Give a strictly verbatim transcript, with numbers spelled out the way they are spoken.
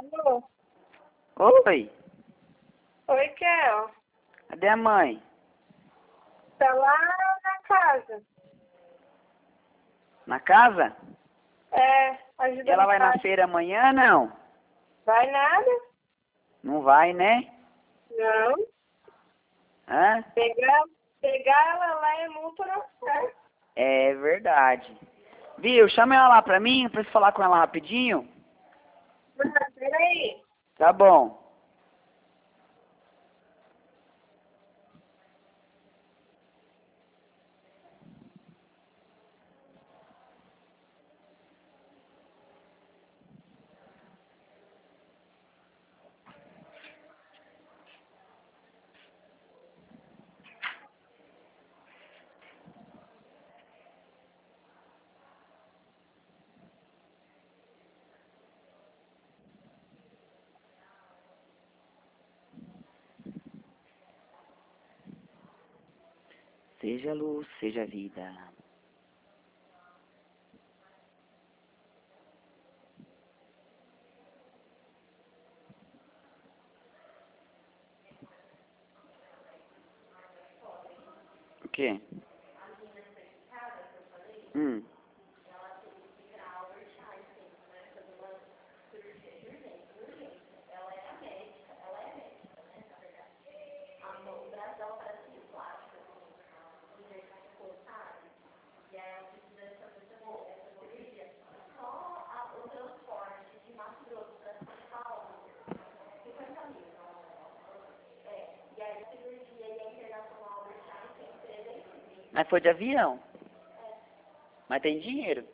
Alô? Oi, Oi, Kel. cadê a mãe? Tá lá na casa. Na casa? É, E ajudando ela o vai na pai. feira amanhã, não? Vai nada? Não vai, né? Não. Hã? Pegar, pegar ela lá é multa não sai. É verdade. Viu? Chama ela lá pra mim, pra eu falar com ela rapidinho. Ah, peraí. Tá bom. Seja luz, seja vida. O quê? Hum. Mas foi de avião. Mas tem dinheiro.